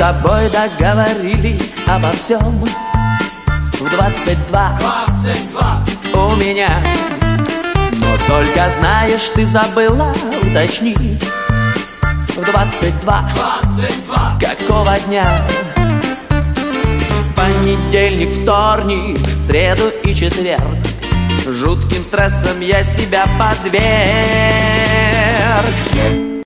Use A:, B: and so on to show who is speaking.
A: тобой договорились обо всем. В 22 у меня. Но только знаешь, ты забыла уточнить. В 22 какого дня? Понедельник, вторник, среду и четверг. Жутким стрессом я себя подверг.